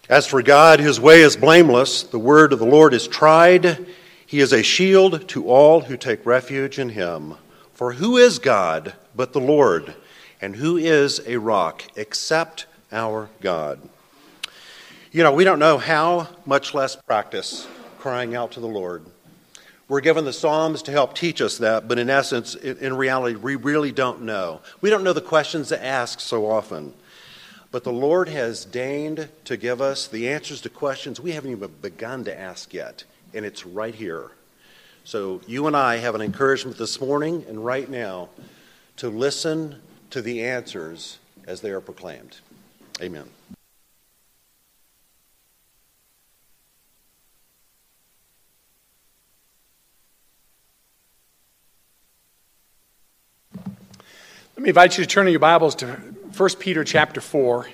As for God, his way is blameless. The word of the Lord is tried. He is a shield to all who take refuge in him. For who is God but the Lord? And who is a rock except our God? You know, we don't know how, much less practice crying out to the Lord. We're given the Psalms to help teach us that, but in essence, in reality, we really don't know. We don't know the questions to ask so often. But the Lord has deigned to give us the answers to questions we haven't even begun to ask yet, and it's right here. So you and I have an encouragement this morning and right now to listen to the answers as they are proclaimed. Amen. Let me invite you to turn in your Bibles to 1 Peter chapter 4.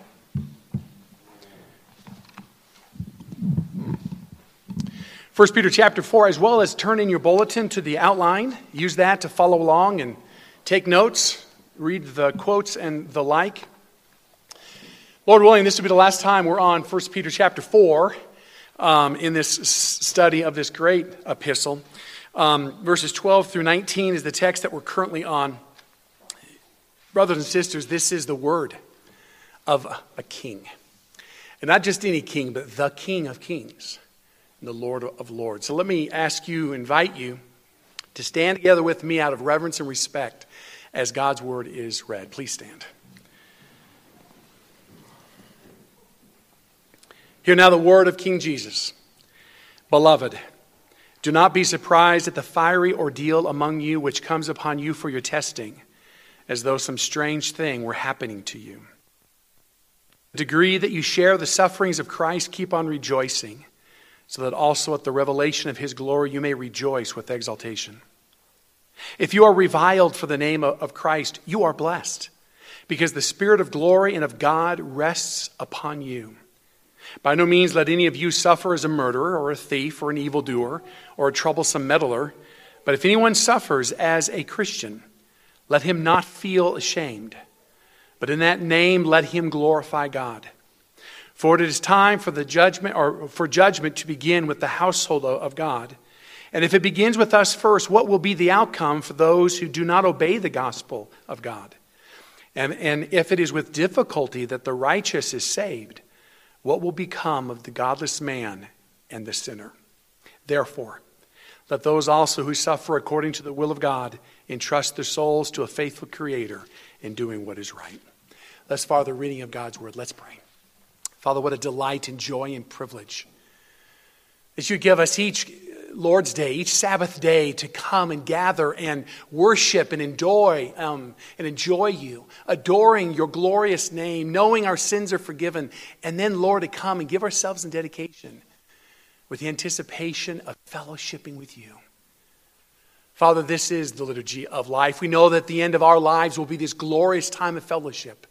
First Peter chapter 4, as well as turn in your bulletin to the outline. Use that to follow along and take notes, read the quotes and the like. Lord willing, this will be the last time we're on 1 Peter chapter 4 in this study of this great epistle. Verses 12 through 19 is the text that we're currently on. Brothers and sisters, this is the word of a king. And not just any king, but the King of Kings, and the Lord of Lords. So let me invite you to stand together with me out of reverence and respect as God's word is read. Please stand. Hear now the word of King Jesus. Beloved, do not be surprised at the fiery ordeal among you which comes upon you for your testing, as though some strange thing were happening to you. The degree that you share the sufferings of Christ, keep on rejoicing, so that also at the revelation of his glory you may rejoice with exultation. If you are reviled for the name of Christ, you are blessed, because the Spirit of glory and of God rests upon you. By no means let any of you suffer as a murderer or a thief or an evildoer or a troublesome meddler, but if anyone suffers as a Christian, let him not feel ashamed, but in that name let him glorify God. For it is time for judgment to begin with the household of God. And if it begins with us first, what will be the outcome for those who do not obey the gospel of God? And if it is with difficulty that the righteous is saved, what will become of the godless man and the sinner? Therefore, let those also who suffer according to the will of God entrust their souls to a faithful Creator in doing what is right. Thus far, the reading of God's word. Let's pray. Father, what a delight and joy and privilege that you give us each Lord's Day, each Sabbath day, to come and gather and worship and enjoy you, adoring your glorious name, knowing our sins are forgiven, and then, Lord, to come and give ourselves in dedication with the anticipation of fellowshipping with you. Father, this is the liturgy of life. We know that the end of our lives will be this glorious time of fellowship.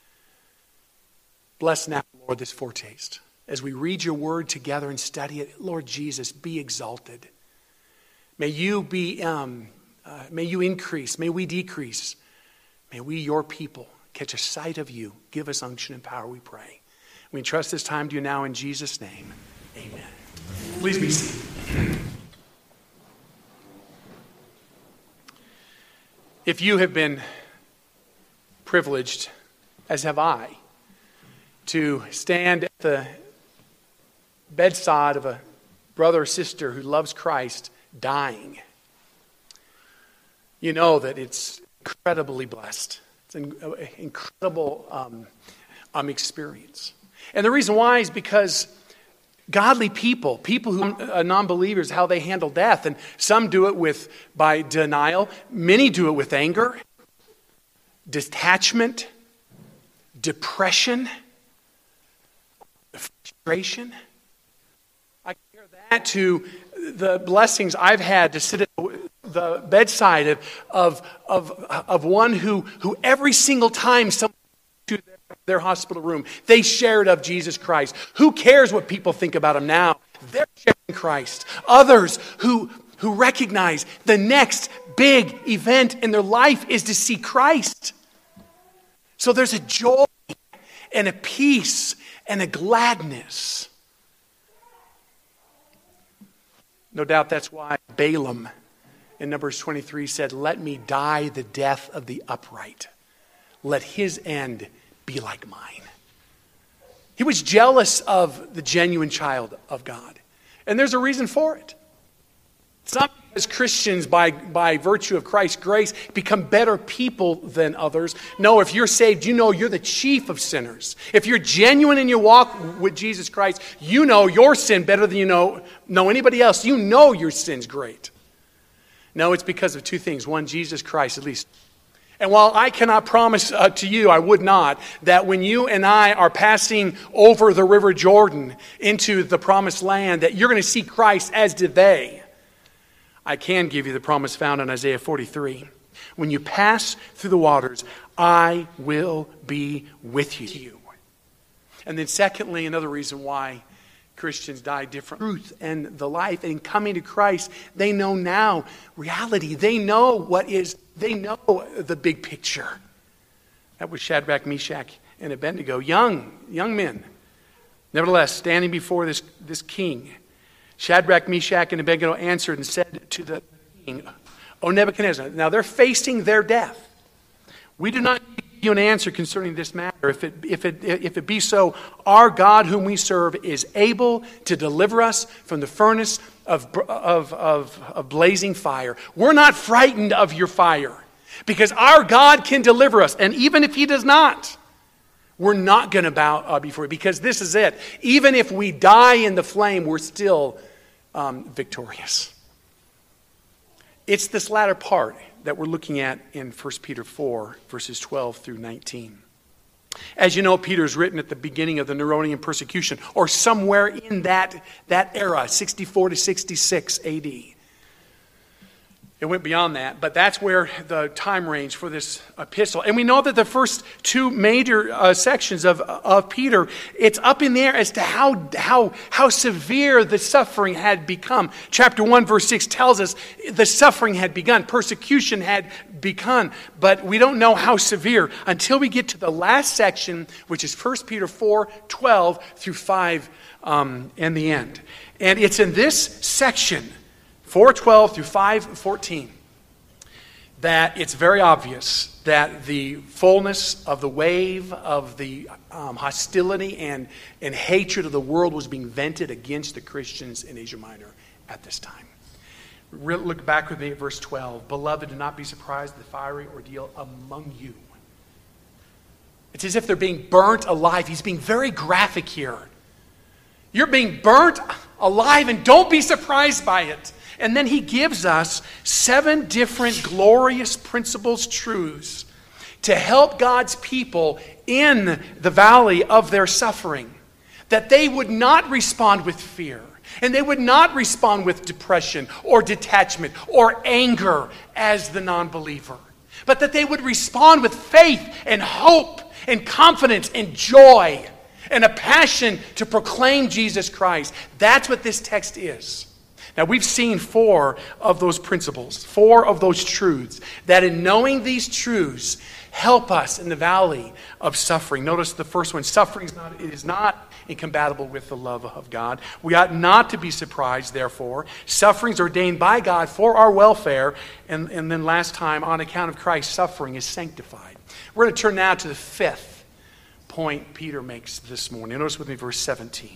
Bless now, Lord, this foretaste. As we read your word together and study it, Lord Jesus, be exalted. May you increase. May we decrease. May we, your people, catch a sight of you. Give us unction and power, we pray. We entrust this time to you now in Jesus' name. Amen. Please be seated. If you have been privileged, as have I, to stand at the bedside of a brother or sister who loves Christ dying, you know that it's incredibly blessed. It's an incredible experience. And the reason why is because godly people who are non-believers, how they handle death. And some do it by denial. Many do it with anger, detachment, depression, frustration. I compare that to the blessings I've had to sit at the bedside of one who every single time someone to their hospital room, they shared of Jesus Christ. Who cares what people think about him now? They're sharing Christ. Others who recognize the next big event in their life is to see Christ. So there's a joy and a peace and a gladness. No doubt that's why Balaam in Numbers 23 said, "Let me die the death of the upright. Let his end be like mine." He was jealous of the genuine child of God. And there's a reason for it. It's not because Christians, by virtue of Christ's grace, become better people than others. No, if you're saved, you know you're the chief of sinners. If you're genuine in your walk with Jesus Christ, you know your sin better than you know anybody else. You know your sin's great. No, it's because of two things. One, Jesus Christ, at least. And while I cannot promise to you, I would not, that when you and I are passing over the River Jordan into the promised land, that you're going to see Christ as did they. I can give you the promise found in Isaiah 43. When you pass through the waters, I will be with you. And then secondly, another reason why Christians die different. Truth and the life and coming to Christ, they know now reality. They know they know the big picture. That was Shadrach, Meshach, and Abednego, young men. Nevertheless, standing before this king, Shadrach, Meshach, and Abednego answered and said to the king, "O Nebuchadnezzar," now they're facing their death. "We do not give you an answer concerning this matter. If it be so, our God whom we serve is able to deliver us from the furnace of blazing fire." We're not frightened of your fire because our God can deliver us. And even if he does not, we're not going to bow before you, because this is it. Even if we die in the flame, we're still victorious. It's this latter part that we're looking at in 1 Peter 4, verses 12 through 19. As you know, Peter's written at the beginning of the Neronian persecution, or somewhere in that era, 64 to 66 AD. It went beyond that, but that's where the time range for this epistle. And we know that the first two major sections of Peter, it's up in the air as to how severe the suffering had become. Chapter 1, verse 6 tells us the suffering had begun, persecution had begun, but we don't know how severe until we get to the last section, which is 1 Peter 4, 12 through 5 and the end. And it's in this section, 4:12 through 5:14, that it's very obvious that the fullness of the wave of the hostility and hatred of the world was being vented against the Christians in Asia Minor at this time. Look back with me at verse 12. "Beloved, do not be surprised at the fiery ordeal among you." It's as if they're being burnt alive. He's being very graphic here. You're being burnt alive, and don't be surprised by it. And then he gives us 7 different glorious principles, truths, to help God's people in the valley of their suffering, that they would not respond with fear, and they would not respond with depression or detachment or anger as the non-believer, but that they would respond with faith and hope and confidence and joy and a passion to proclaim Jesus Christ. That's what this text is. Now, we've seen 4 of those principles, 4 of those truths, that in knowing these truths help us in the valley of suffering. Notice the first one, suffering is not incompatible with the love of God. We ought not to be surprised, therefore. Suffering is ordained by God for our welfare. And then last time, on account of Christ's suffering, is sanctified. We're going to turn now to the 5th point Peter makes this morning. Notice with me verse 17.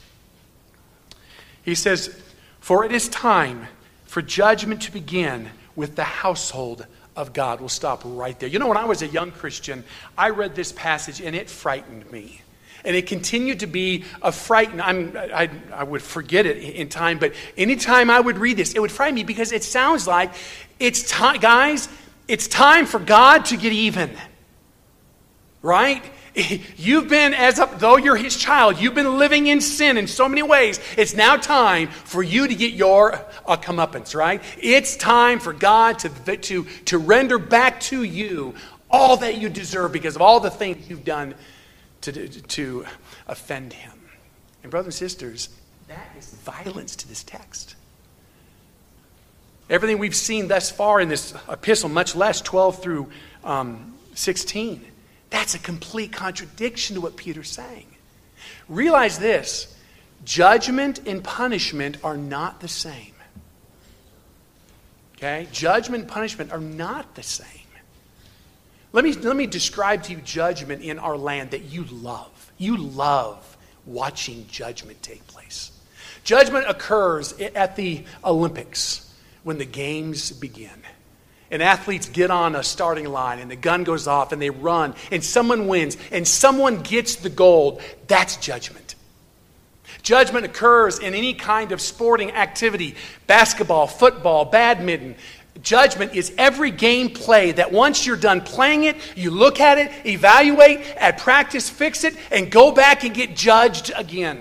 He says, "For it is time for judgment to begin with the household of God." We'll stop right there. You know, when I was a young Christian, I read this passage and it frightened me. And it continued to be a frighten. I would forget it in time, but anytime I would read this, it would frighten me because it sounds like it's time, guys, it's time for God to get even. Right? You've been, though you're his child, you've been living in sin in so many ways. It's now time for you to get your comeuppance, right? It's time for God to render back to you all that you deserve because of all the things you've done to offend him. And brothers and sisters, that is violence to this text. Everything we've seen thus far in this epistle, much less 12 through 16, That's a complete contradiction to what Peter's saying. Realize this, judgment and punishment are not the same. Okay? Judgment and punishment are not the same. Let me describe to you judgment in our land that you love. You love watching judgment take place. Judgment occurs at the Olympics when the games begin. And athletes get on a starting line and the gun goes off and they run and someone wins and someone gets the gold. That's judgment. Judgment occurs in any kind of sporting activity, basketball, football, badminton. Judgment is every game play that once you're done playing it, you look at it, evaluate, at practice, fix it, and go back and get judged again.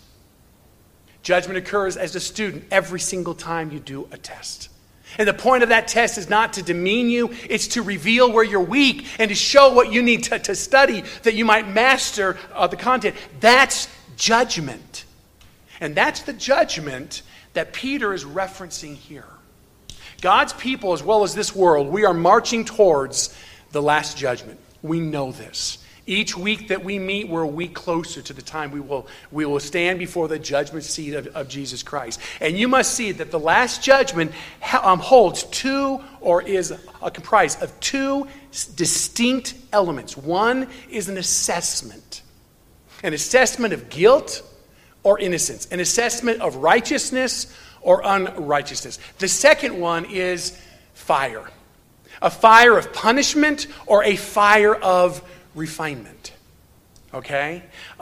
Judgment occurs as a student every single time you do a test. And the point of that test is not to demean you, it's to reveal where you're weak and to show what you need to study that you might master the content. That's judgment. And that's the judgment that Peter is referencing here. God's people, as well as this world, we are marching towards the last judgment. We know this. Each week that we meet, we're a week closer to the time we will stand before the judgment seat of Jesus Christ. And you must see that the last judgment holds two, or is comprised of two distinct elements. One is an assessment of guilt or innocence, an assessment of righteousness or unrighteousness. The second one is fire. A fire of punishment or a fire of refinement. Okay?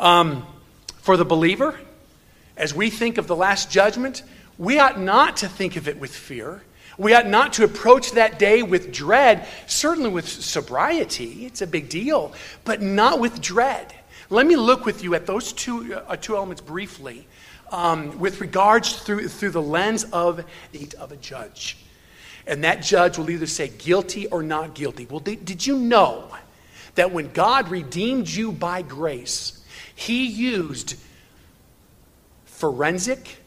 For the believer, as we think of the last judgment, we ought not to think of it with fear. We ought not to approach that day with dread, certainly with sobriety. It's a big deal, but not with dread. Let me look with you at those two elements briefly. With regards through the lens of a judge. And that judge will either say guilty or not guilty. Well, did you know that when God redeemed you by grace, He used forensic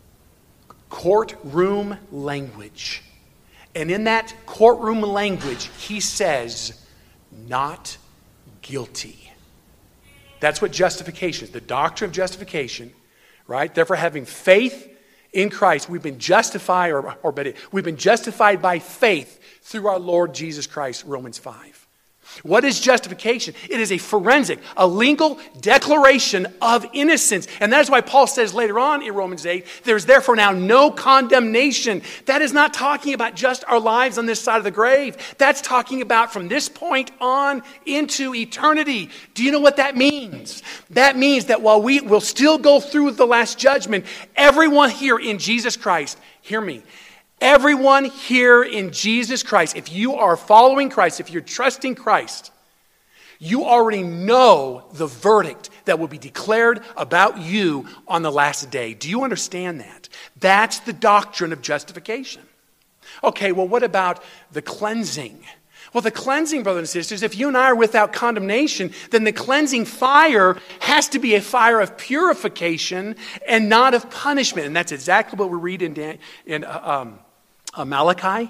courtroom language. And in that courtroom language, He says, not guilty. That's what justification is, the doctrine of justification. Right? Therefore, having faith in Christ, we've been justified, we've been justified by faith through our Lord Jesus Christ, Romans 5. What is justification? It is a forensic, a legal declaration of innocence. And that is why Paul says later on in Romans 8, there's therefore now no condemnation. That is not talking about just our lives on this side of the grave. That's talking about from this point on into eternity. Do you know what that means? That means that while we will still go through the last judgment, everyone here in Jesus Christ, hear me, everyone here in Jesus Christ, if you are following Christ, if you're trusting Christ, you already know the verdict that will be declared about you on the last day. Do you understand that? That's the doctrine of justification. Okay, well, what about the cleansing? Well, the cleansing, brothers and sisters, if you and I are without condemnation, then the cleansing fire has to be a fire of purification and not of punishment. And that's exactly what we read in Malachi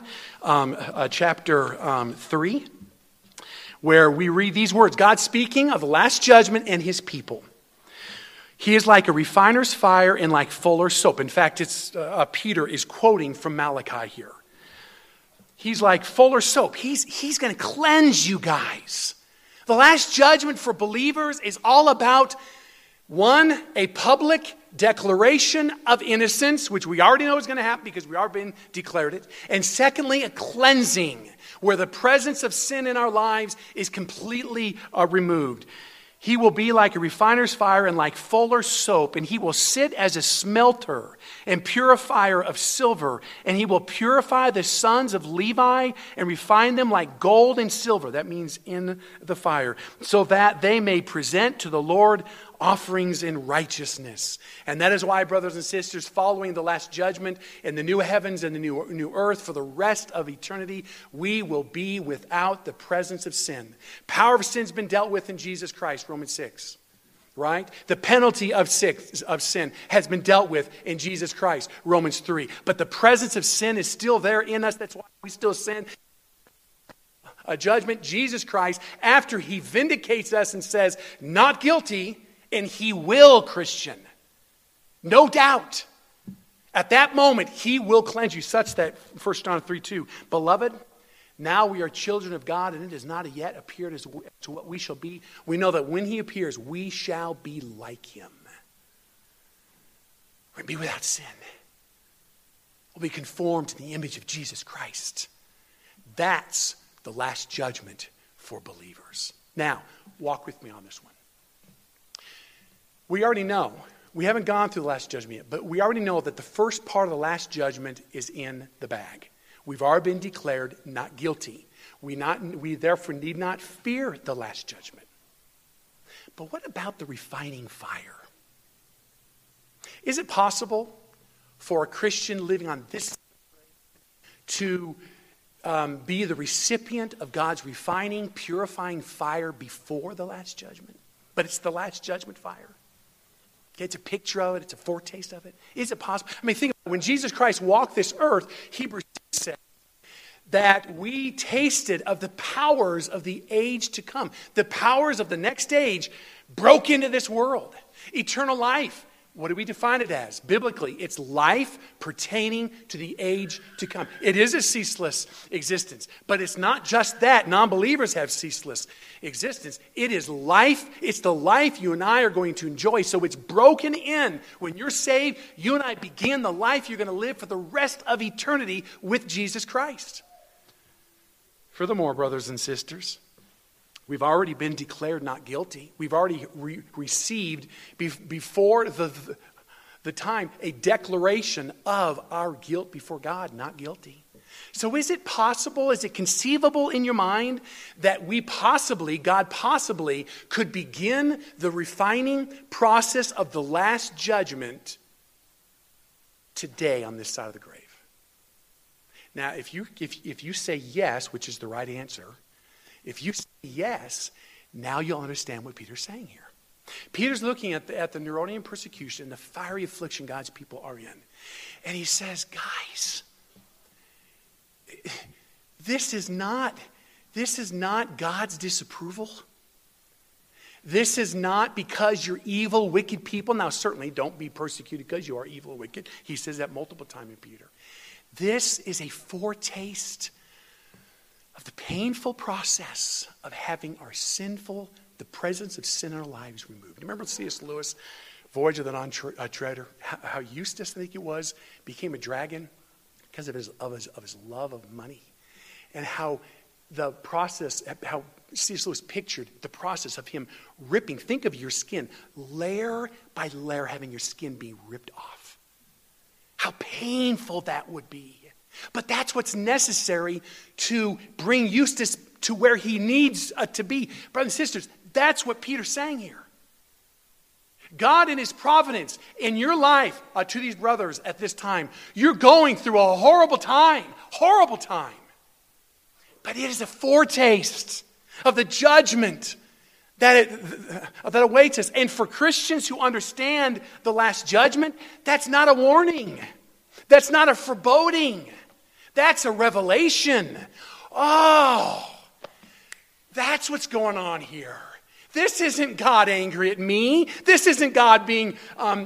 chapter 3, where we read these words. God speaking of the last judgment and His people. He is like a refiner's fire and like fuller's soap. In fact, Peter is quoting from Malachi here. He's like fuller's soap. He's going to cleanse you guys. The last judgment for believers is all about, one, a public declaration of innocence, which we already know is going to happen because we already been declared it. And secondly, a cleansing, where the presence of sin in our lives is completely removed. He will be like a refiner's fire and like fuller's soap, and He will sit as a smelter and purifier of silver, and He will purify the sons of Levi and refine them like gold and silver. That means in the fire, so that they may present to the Lord offerings in righteousness. And that is why, brothers and sisters, following the last judgment in the new heavens and the new earth for the rest of eternity, we will be without the presence of sin. Power of sin has been dealt with in Jesus Christ, Romans 6. Right? The penalty of sin has been dealt with in Jesus Christ, Romans 3. But the presence of sin is still there in us. That's why we still sin. A judgment, Jesus Christ, after he vindicates us and says, not guilty, and he will, Christian. No doubt. At that moment, he will cleanse you, such that, 1 John 3:2, beloved, now we are children of God, and it has not yet appeared as to what we shall be. We know that when he appears, we shall be like him. We'll be without sin. We'll be conformed to the image of Jesus Christ. That's the last judgment for believers. Now, walk with me on this one. We already know, we haven't gone through the last judgment yet, but we already know that the first part of the last judgment is in the bag. We've already been declared not guilty. We therefore need not fear the last judgment. But what about the refining fire? Is it possible for a Christian living on this side to be the recipient of God's refining, purifying fire before the last judgment? But it's the last judgment fire. Okay, it's a picture of it. It's a foretaste of it. Is it possible? I mean, think about it. When Jesus Christ walked this earth, Hebrews said that we tasted of the powers of the age to come. The powers of the next age broke into this world. Eternal life. What do we define it as? Biblically, it's life pertaining to the age to come. It is a ceaseless existence. But it's not just that. Non-believers have ceaseless existence. It is life. It's the life you and I are going to enjoy. So it's broken in. When you're saved, you and I begin the life you're going to live for the rest of eternity with Jesus Christ. Furthermore, brothers and sisters, we've already been declared not guilty. We've already received, before the time, a declaration of our guilt before God, not guilty. So is it possible, is it conceivable in your mind that God possibly could begin the refining process of the last judgment today on this side of the grave? Now, if you say yes, which is the right answer, if you say yes, now you'll understand what Peter's saying here. Peter's looking at the Neronian persecution, the fiery affliction God's people are in. And he says, guys, this is not God's disapproval. This is not because you're evil, wicked people. Now, certainly don't be persecuted because you are evil or wicked. He says that multiple times in Peter. This is a foretaste of the painful process of having the presence of sin in our lives removed. Remember C.S. Lewis, Voyage of the Non-Treader, how Eustace, I think it was, became a dragon because of his love of money. And how C.S. Lewis pictured the process of him ripping, think of your skin, layer by layer having your skin be ripped off. How painful that would be. But that's what's necessary to bring Eustace to where he needs to be. Brothers and sisters, that's what Peter's saying here. God in his providence in your life, to these brothers at this time, you're going through a horrible time. But it is a foretaste of the judgment that awaits us. And for Christians who understand the last judgment, that's not a warning. That's not a foreboding. That's a revelation. Oh, that's what's going on here. This isn't God angry at me. This isn't God being,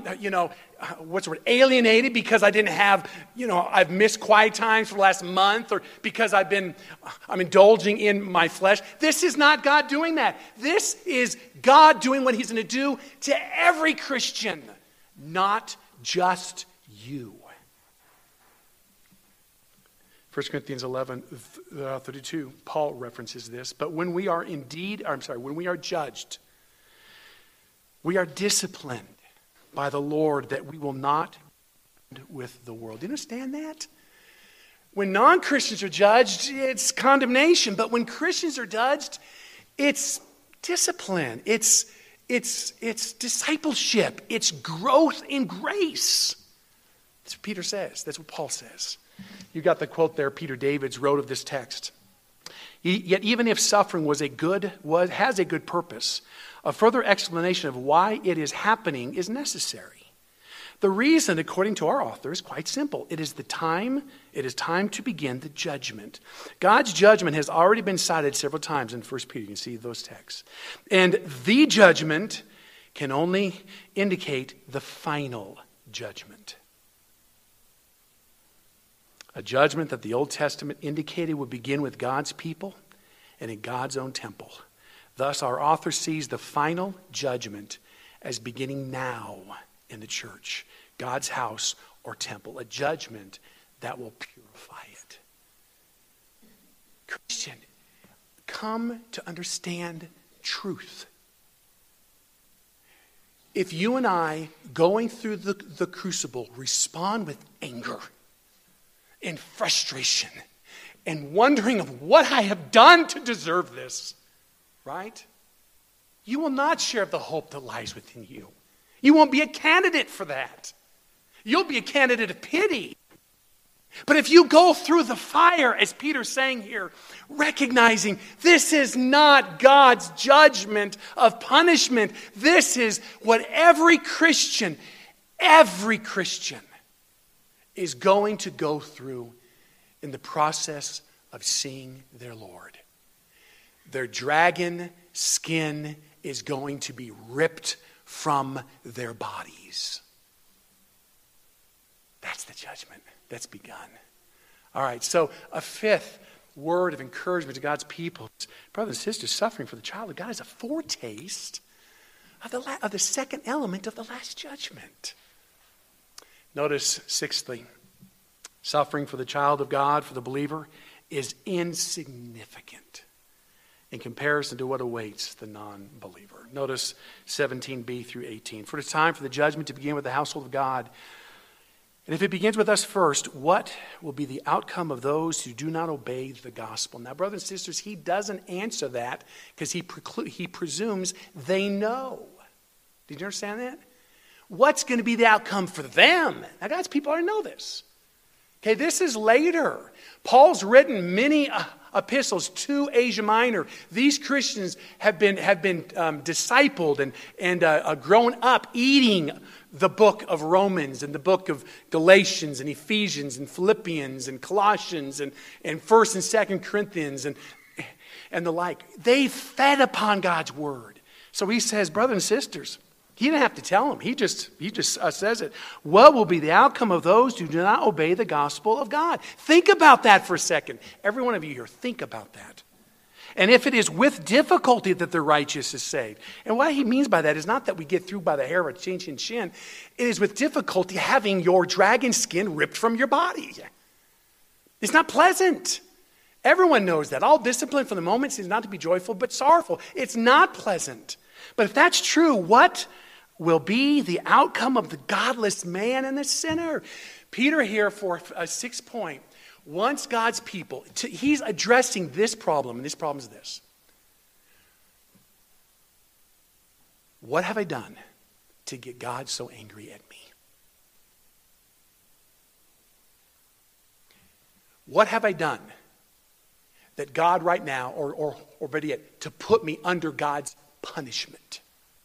alienated because I didn't have, I've missed quiet times for the last month, or because I'm indulging in my flesh. This is not God doing that. This is God doing what he's going to do to every Christian, not just you. 1 Corinthians 11:32, Paul references this. But when we are judged, we are disciplined by the Lord that we will not be with the world. Do you understand that? When non-Christians are judged, it's condemnation. But when Christians are judged, it's discipline. It's discipleship. It's growth in grace. That's what Peter says. That's what Paul says. You got the quote there Peter Davids wrote of this text. Yet even if suffering has a good purpose, a further explanation of why it is happening is necessary. The reason, according to our author, is quite simple. It is time to begin the judgment. God's judgment has already been cited several times in 1 Peter. You can see those texts. And the judgment can only indicate the final judgment. A judgment that the Old Testament indicated would begin with God's people and in God's own temple. Thus, our author sees the final judgment as beginning now in the church, God's house or temple, a judgment that will purify it. Christian, come to understand truth. If you and I, going through the crucible, respond with anger and frustration and wondering of what I have done to deserve this, right? You will not share the hope that lies within you. You won't be a candidate for that. You'll be a candidate of pity. But if you go through the fire, as Peter's saying here, recognizing this is not God's judgment of punishment. This is what every Christian is going to go through in the process of seeing their Lord. Their dragon skin is going to be ripped from their bodies. That's the judgment that's begun. All right, so a fifth word of encouragement to God's people, brothers and sisters, suffering for the child of God is a foretaste of the second element of the last judgment. Notice, sixthly, suffering for the child of God, for the believer, is insignificant in comparison to what awaits the non-believer. Notice 17b through 18. For it is time for the judgment to begin with the household of God. And if it begins with us first, what will be the outcome of those who do not obey the gospel? Now, brothers and sisters, he doesn't answer that because he presumes they know. Did you understand that? What's going to be the outcome for them? Now, God's people already know this. Okay, this is later. Paul's written many epistles to Asia Minor. These Christians have been discipled and grown up eating the book of Romans and the book of Galatians and Ephesians and Philippians and Colossians and 1st and 2nd Corinthians and the like. They fed upon God's word. So he says, brothers and sisters, he didn't have to tell them. He just says it. What will be the outcome of those who do not obey the gospel of God? Think about that for a second. Every one of you here, think about that. And if it is with difficulty that the righteous is saved. And what he means by that is not that we get through by the hair of a chin. It is with difficulty having your dragon skin ripped from your body. It's not pleasant. Everyone knows that. All discipline from the moment is not to be joyful but sorrowful. It's not pleasant. But if that's true, what will be the outcome of the godless man and the sinner? Peter here for a 6th point wants God's people, he's addressing this problem, and this problem is this. What have I done to get God so angry at me? What have I done that God right now, or better yet, to put me under God's punishment?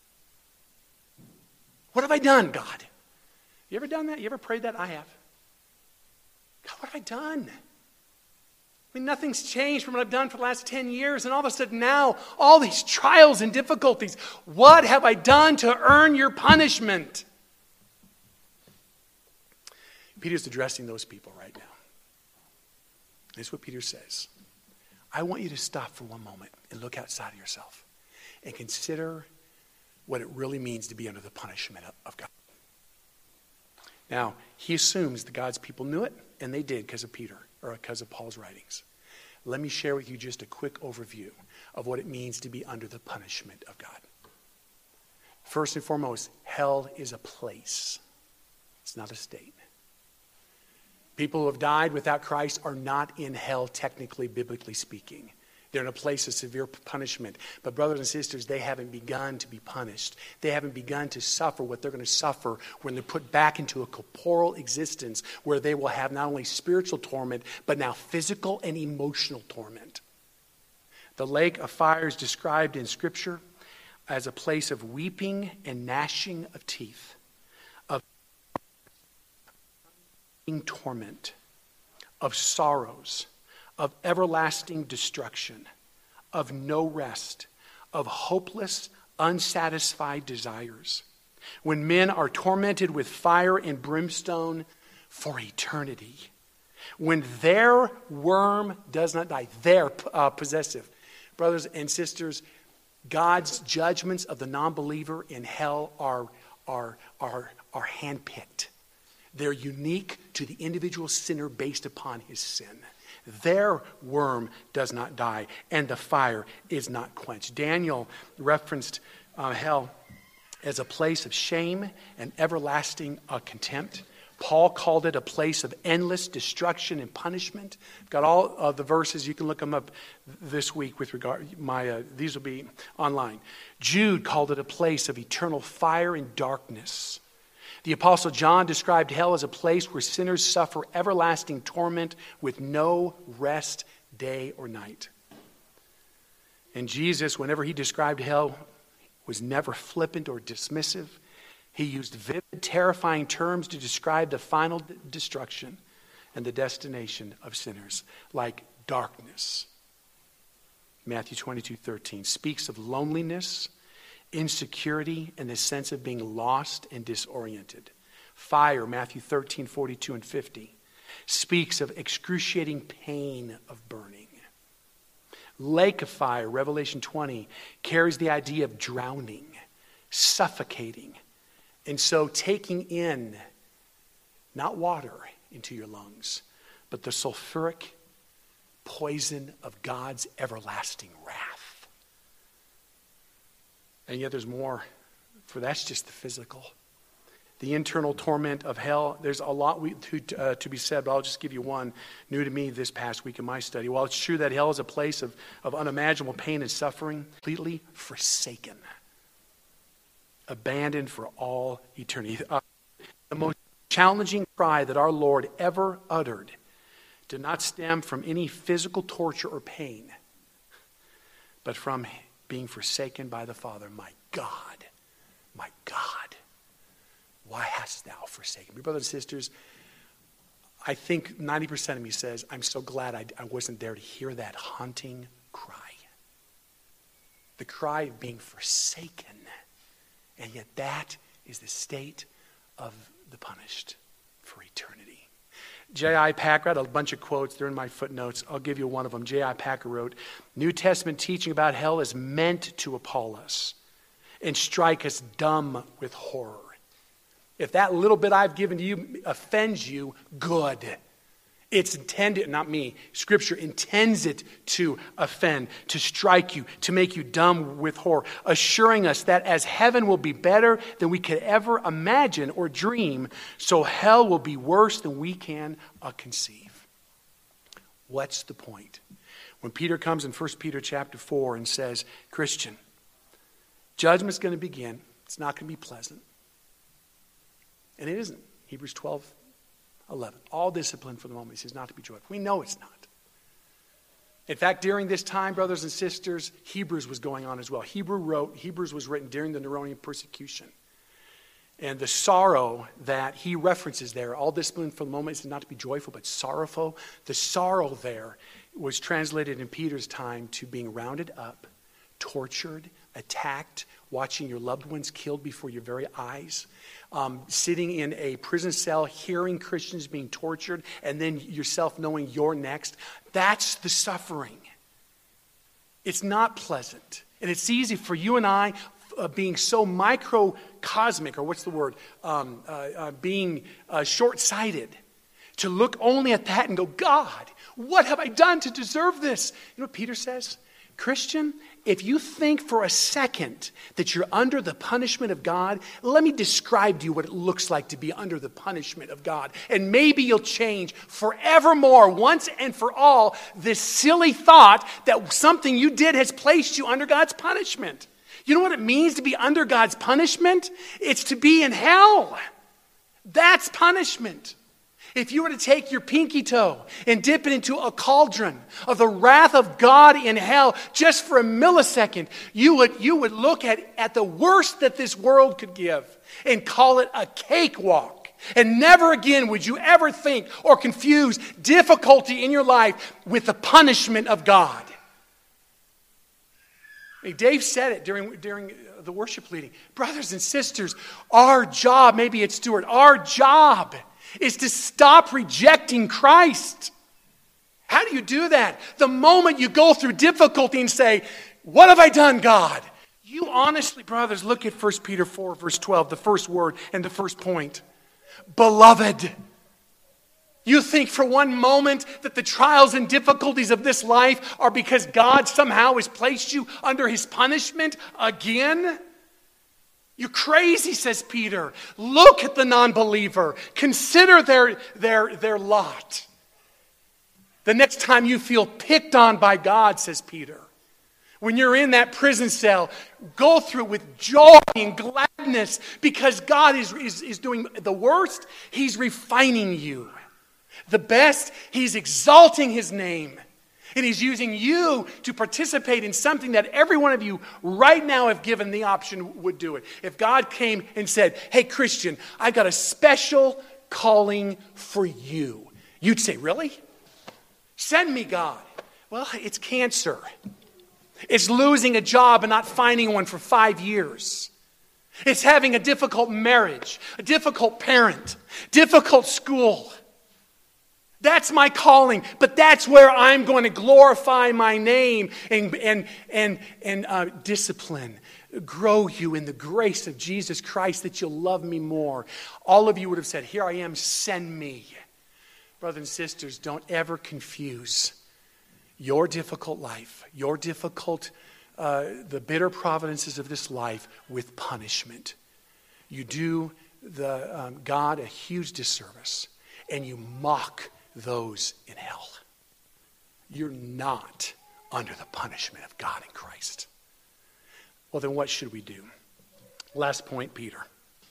What have I done, God? You ever done that? You ever prayed that? I have. God, what have I done? I mean, nothing's changed from what I've done for the last 10 years, and all of a sudden now, all these trials and difficulties. What have I done to earn your punishment? Peter's addressing those people right now. This is what Peter says. I want you to stop for one moment and look outside of yourself and consider what it really means to be under the punishment of God. Now, he assumes that God's people knew it, and they did because of Peter, or because of Paul's writings. Let me share with you just a quick overview of what it means to be under the punishment of God. First and foremost, hell is a place. It's not a state. People who have died without Christ are not in hell, technically, biblically speaking. They're in a place of severe punishment. But brothers and sisters, they haven't begun to be punished. They haven't begun to suffer what they're going to suffer when they're put back into a corporeal existence where they will have not only spiritual torment, but now physical and emotional torment. The lake of fire is described in Scripture as a place of weeping and gnashing of teeth. torment, of sorrows, of everlasting destruction, of no rest, of hopeless, unsatisfied desires. When men are tormented with fire and brimstone for eternity. When their worm does not die, they're possessive. Brothers and sisters, God's judgments of the non-believer in hell are handpicked. They're unique to the individual sinner based upon his sin. Their worm does not die, and the fire is not quenched. Daniel referenced hell as a place of shame and everlasting contempt. Paul called it a place of endless destruction and punishment. I've got all of the verses. You can look them up this week with regard. These will be online. Jude called it a place of eternal fire and darkness. The Apostle John described hell as a place where sinners suffer everlasting torment with no rest day or night. And Jesus, whenever he described hell, was never flippant or dismissive. He used vivid, terrifying terms to describe the final destruction and the destination of sinners, like darkness. Matthew 22:13 speaks of loneliness, insecurity, and the sense of being lost and disoriented. Fire, Matthew 13:42 and 50, speaks of excruciating pain of burning. Lake of fire, Revelation 20, carries the idea of drowning, suffocating, and so taking in not water into your lungs, but the sulfuric poison of God's everlasting wrath. And yet there's more, for that's just the physical. The internal torment of hell, there's a lot to be said, but I'll just give you one new to me this past week in my study. While it's true that hell is a place of unimaginable pain and suffering, completely forsaken, abandoned for all eternity. The most challenging cry that our Lord ever uttered did not stem from any physical torture or pain, but from being forsaken by the Father. My God, why hast thou forsaken me? Brothers and sisters, I think 90% of me says, I'm so glad I wasn't there to hear that haunting cry. The cry of being forsaken. And yet that is the state of the punished for eternity. J.I. Packer had a bunch of quotes. They're in my footnotes. I'll give you one of them. J.I. Packer wrote, New Testament teaching about hell is meant to appall us and strike us dumb with horror. If that little bit I've given to you offends you, good. It's intended, not me, Scripture intends it to offend, to strike you, to make you dumb with horror, assuring us that as heaven will be better than we could ever imagine or dream, so hell will be worse than we can conceive. What's the point? When Peter comes in 1 Peter chapter 4 and says, Christian, judgment's going to begin. It's not going to be pleasant. And it isn't. Hebrews 12:11. All discipline for the moment, he says, not to be joyful. We know it's not. In fact, during this time, brothers and sisters, Hebrews was going on as well. Hebrews was written during the Neronian persecution. And the sorrow that he references there, all discipline for the moment is not to be joyful, but sorrowful. The sorrow there was translated in Peter's time to being rounded up, tortured, attacked, watching your loved ones killed before your very eyes, sitting in a prison cell, hearing Christians being tortured, and then yourself knowing you're next. That's the suffering. It's not pleasant. And it's easy for you and I, being so microcosmic, or what's the word, being short-sighted, to look only at that and go, God, what have I done to deserve this? You know what Peter says? Christian, if you think for a second that you're under the punishment of God, let me describe to you what it looks like to be under the punishment of God. And maybe you'll change forevermore, once and for all, this silly thought that something you did has placed you under God's punishment. You know what it means to be under God's punishment? It's to be in hell. That's punishment. If you were to take your pinky toe and dip it into a cauldron of the wrath of God in hell just for a millisecond, you would look at the worst that this world could give and call it a cakewalk. And never again would you ever think or confuse difficulty in your life with the punishment of God. Dave said it during the worship leading. Brothers and sisters, our job, maybe it's Stuart, our job is to stop rejecting Christ. How do you do that? The moment you go through difficulty and say, what have I done, God? You honestly, brothers, look at 1 Peter 4, verse 12, the first word and the first point. Beloved. You think for one moment that the trials and difficulties of this life are because God somehow has placed you under his punishment again? You're crazy, says Peter. Look at the non-believer. Consider their lot. The next time you feel picked on by God, says Peter, when you're in that prison cell, go through with joy and gladness because God is doing the worst. He's refining you. The best, he's exalting his name. And he's using you to participate in something that every one of you right now, if given the option, would do it. If God came and said, hey, Christian, I got a special calling for you. You'd say, really? Send me, God. Well, it's cancer. It's losing a job and not finding one for 5 years. It's having a difficult marriage, a difficult parent, difficult school. That's my calling, but that's where I'm going to glorify my name and discipline, grow you in the grace of Jesus Christ that you'll love me more. All of you would have said, here I am, send me. Brothers and sisters, don't ever confuse your difficult life, your difficult, the bitter providences of this life with punishment. You do God a huge disservice, and you mock those in hell. You're not under the punishment of God in Christ. Well, then what should we do? Last point, Peter.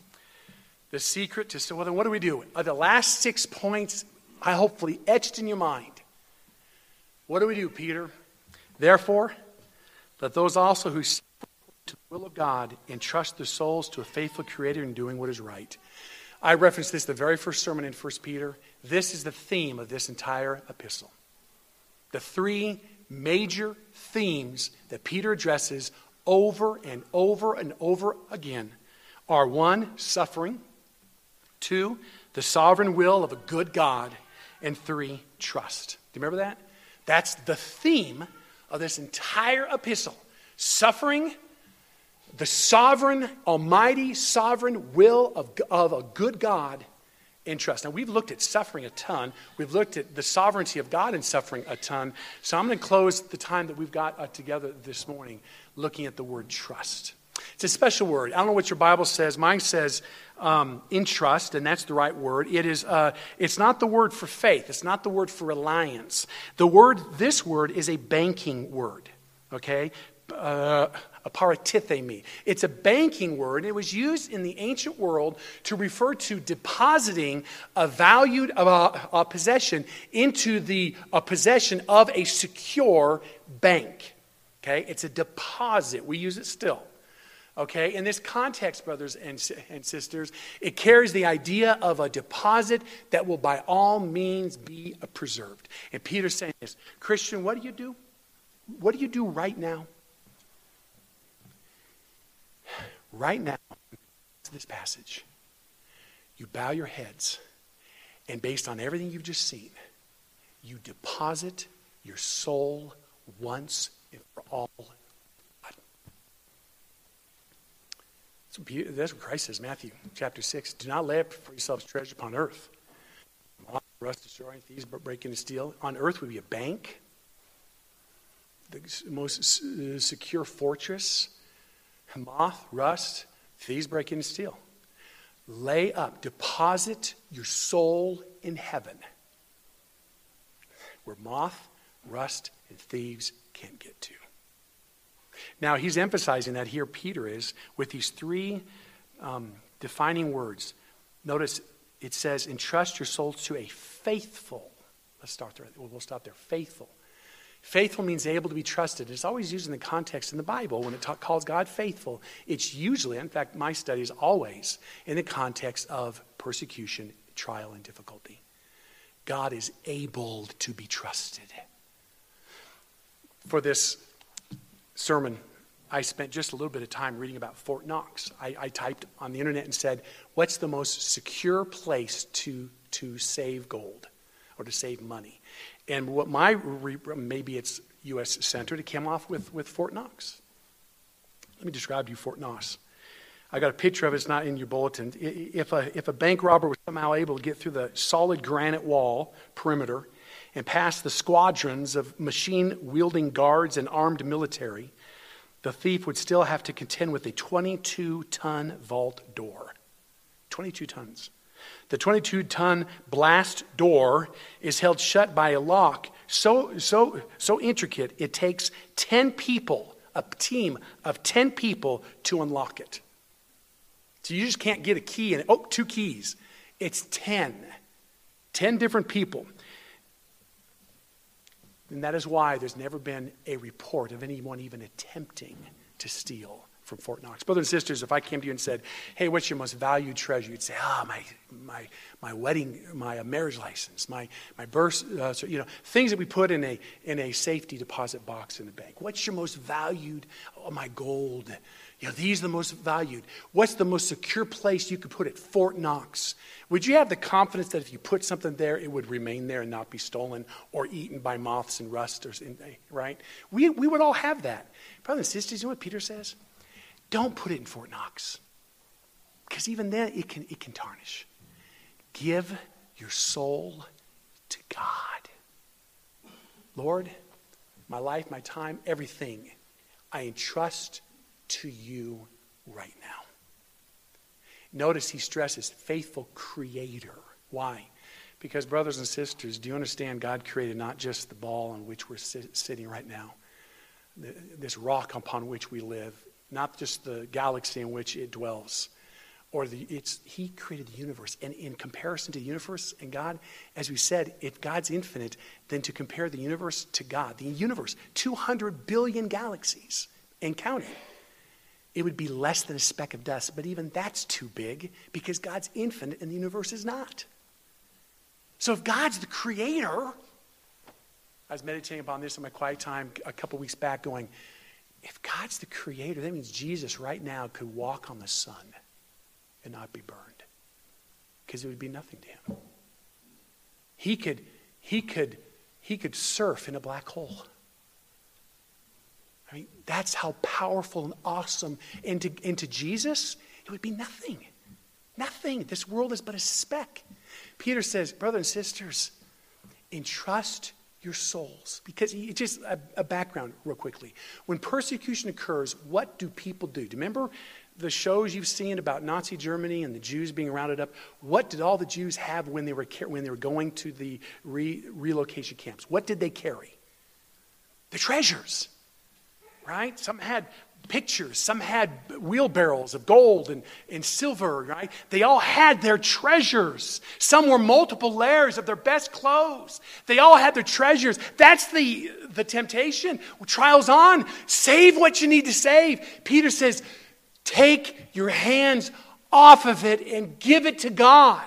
The secret to, well, then what do we do? Are the last 6 points, I hopefully etched in your mind. What do we do, Peter? Therefore, let those also who seek to the will of God entrust their souls to a faithful Creator in doing what is right. I referenced this the very first sermon in 1 Peter. This is the theme of this entire epistle. The 3 major themes that Peter addresses over and over and over again are 1, suffering, 2, the sovereign will of a good God, and 3, trust. Do you remember that? That's the theme of this entire epistle. Suffering, the sovereign, almighty, sovereign will of a good God, and trust. Now, we've looked at suffering a ton. We've looked at the sovereignty of God in suffering a ton. So I'm going to close the time that we've got together this morning looking at the word trust. It's a special word. I don't know what your Bible says. Mine says in trust, and that's the right word. It's not the word for faith. It's not the word for reliance. This word is a banking word, okay? Aparatithemi. It's a banking word, and it was used in the ancient world to refer to depositing a valued possession into the possession of a secure bank. Okay? It's a deposit. We use it still. Okay? In this context, brothers and sisters, it carries the idea of a deposit that will by all means be preserved. And Peter's saying this, Christian, what do you do? What do you do right now? Right now, this passage, you bow your heads, and based on everything you've just seen, you deposit your soul once and for all. That's what Christ says, Matthew chapter 6. Do not lay up for yourselves treasure upon earth. Rust, destroying, thieves break in and steal. On earth would be a bank, the most secure fortress. Moth, rust, thieves break in and steal. Lay up, deposit your soul in heaven, where moth, rust, and thieves can't get to. Now, he's emphasizing that here, Peter is, with these 3 defining words. Notice it says, entrust your souls to a faithful. Let's start there. We'll stop there. Faithful. Faithful means able to be trusted. It's always used in the context in the Bible. When it calls God faithful, it's usually, in fact, my study is always in the context of persecution, trial, and difficulty. God is able to be trusted. For this sermon, I spent just a little bit of time reading about Fort Knox. I typed on the internet and said, what's the most secure place to save gold or to save money? And what maybe it's U.S. centered, it came off with Fort Knox. Let me describe to you Fort Knox. I got a picture of it. It's not in your bulletin. If a bank robber was somehow able to get through the solid granite wall perimeter and past the squadrons of machine-wielding guards and armed military, the thief would still have to contend with a 22-ton vault door. 22 tons. The 22-ton blast door is held shut by a lock so intricate it takes 10 people, a team of 10 people, to unlock it. So you just can't get a key and 2 keys. It's 10. 10 different people. And that is why there's never been a report of anyone even attempting to steal from Fort Knox. Brothers and sisters, if I came to you and said, hey, what's your most valued treasure? You'd say, my wedding, my marriage license, my birth, things that we put in a safety deposit box in the bank. What's your most valued? Oh, my gold. These are the most valued. What's the most secure place you could put it? Fort Knox. Would you have the confidence that if you put something there, it would remain there and not be stolen or eaten by moths and rust, right? We would all have that. Brothers and sisters, you know what Peter says? Don't put it in Fort Knox, because even then it can tarnish. Give your soul to God. Lord, my life, my time, everything, I entrust to you right now. Notice he stresses faithful creator. Why? Because, brothers and sisters, do you understand God created not just the ball on which we're sitting right now, this rock upon which we live, not just the galaxy in which it dwells, he created the universe. And in comparison to the universe and God, as we said, if God's infinite, then to compare the universe to God, the universe, 200 billion galaxies and counting, it would be less than a speck of dust. But even that's too big because God's infinite and the universe is not. So if God's the creator, I was meditating upon this in my quiet time a couple weeks back going, if God's the creator, that means Jesus right now could walk on the sun and not be burned, because it would be nothing to him. He could surf in a black hole. I mean, that's how powerful and awesome. And to Jesus, it would be nothing. Nothing. This world is but a speck. Peter says, brothers and sisters, entrust your souls. Because just a background real quickly. When persecution occurs, what do people do? Do you remember the shows you've seen about Nazi Germany and the Jews being rounded up? What did all the Jews have when they were going to the relocation camps? What did they carry? The treasures, right? Some had pictures, some had wheelbarrows of gold and silver, right? They all had their treasures. Some were multiple layers of their best clothes. They all had their treasures. That's the temptation. Trials on. Save what you need to save. Peter says, take your hands off of it and give it to God.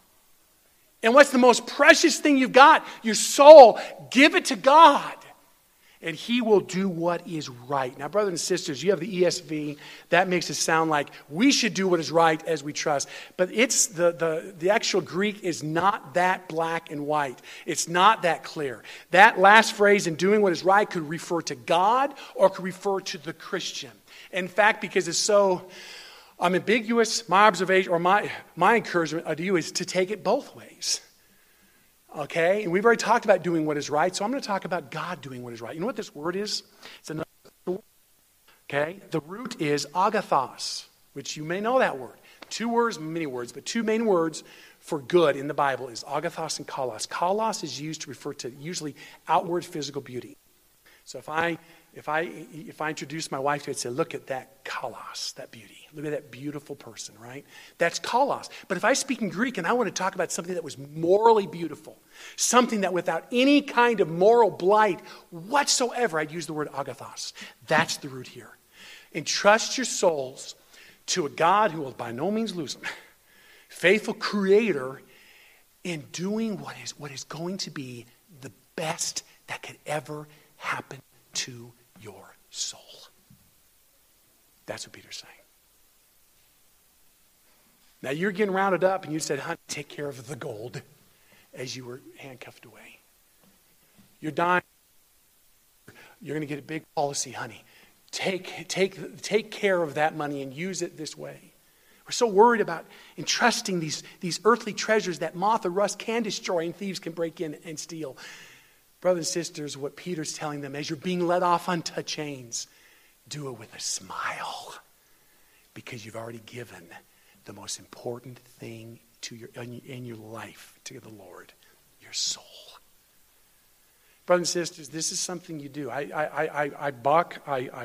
And what's the most precious thing you've got? Your soul. Give it to God. And he will do what is right. Now, brothers and sisters, you have the ESV. That makes it sound like we should do what is right as we trust. But it's the actual Greek is not that black and white. It's not that clear. That last phrase, in doing what is right, could refer to God or could refer to the Christian. In fact, because it's so ambiguous, my observation or my encouragement to you is to take it both ways. Okay, and we've already talked about doing what is right, so I'm going to talk about God doing what is right. You know what this word is? It's another word. Okay, the root is agathos, which you may know that word. 2 words, many words, but 2 main words for good in the Bible is agathos and kalos. Kalos is used to refer to usually outward physical beauty. So if I introduce my wife to it, I'd say, look at that kalos, that beauty. Look at that beautiful person, right? That's kalos. But if I speak in Greek and I want to talk about something that was morally beautiful, something that without any kind of moral blight whatsoever, I'd use the word agathos. That's the root here. Entrust your souls to a God who will by no means lose them. faithful creator in doing what is going to be the best that could ever happen to your soul. That's what Peter's saying. Now you're getting rounded up and you said, honey, take care of the gold as you were handcuffed away. You're dying. You're going to get a big policy, honey. Take care of that money and use it this way. We're so worried about entrusting these earthly treasures that moth or rust can destroy and thieves can break in and steal. Brothers and sisters, what Peter's telling them as you're being led off onto chains, do it with a smile because you've already given the most important thing in your life to the Lord, your soul. Brothers and sisters, this is something you do. I buck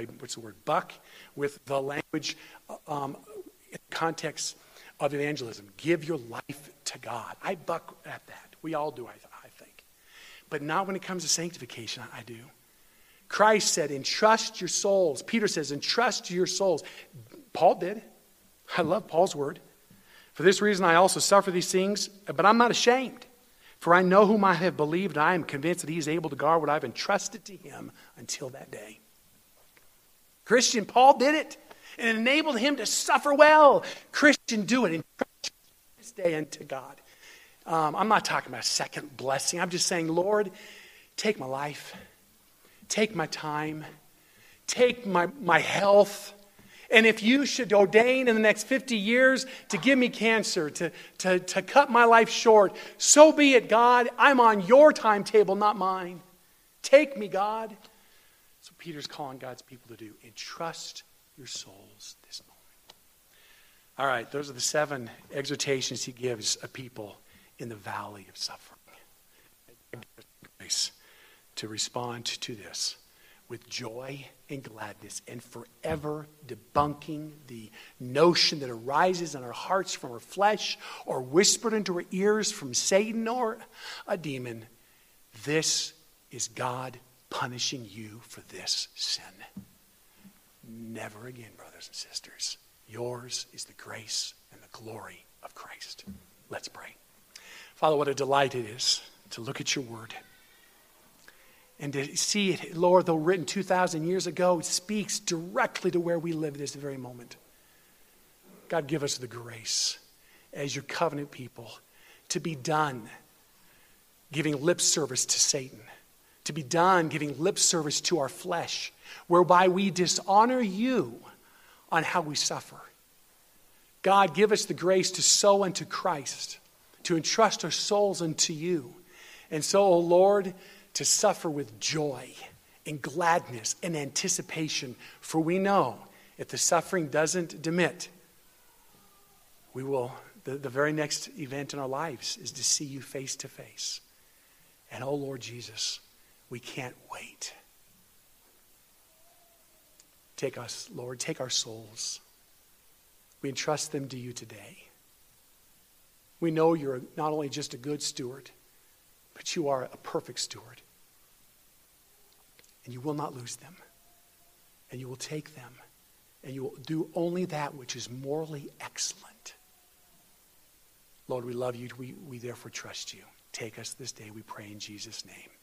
with the language context of evangelism. Give your life to God. I buck at that. We all do, I think. But not when it comes to sanctification, I do. Christ said, entrust your souls. Peter says, entrust your souls. Paul did. I love Paul's word. For this reason I also suffer these things, but I'm not ashamed. For I know whom I have believed, and I am convinced that he is able to guard what I've entrusted to him until that day. Christian, Paul did it, and it enabled him to suffer well. Christian, do it, and entrust this day unto God. I'm not talking about a second blessing. I'm just saying, Lord, take my life, take my time, take my health. And if you should ordain in the next 50 years to give me cancer, to cut my life short, so be it, God. I'm on your timetable, not mine. Take me, God. So Peter's calling God's people to do. Entrust your souls this moment. All right, those are the 7 exhortations he gives a people in the valley of suffering. Grace to respond to this with joy and gladness, and forever debunking the notion that arises in our hearts from our flesh or whispered into our ears from Satan or a demon. This is God punishing you for this sin. Never again, brothers and sisters. Yours is the grace and the glory of Christ. Let's pray. Father, what a delight it is to look at your word. And to see it, Lord, though written 2,000 years ago, it speaks directly to where we live this very moment. God, give us the grace as your covenant people to be done giving lip service to Satan, to be done giving lip service to our flesh, whereby we dishonor you on how we suffer. God, give us the grace to sow unto Christ, to entrust our souls unto you. And so, O Lord, to suffer with joy and gladness and anticipation. For we know if the suffering doesn't demit, we will, the very next event in our lives is to see you face to face. And oh Lord Jesus, we can't wait. Take us, Lord, take our souls. We entrust them to you today. We know you're not only just a good steward, but you are a perfect steward. And you will not lose them. And you will take them. And you will do only that which is morally excellent. Lord, we love you. We therefore trust you. Take us this day, we pray in Jesus' name.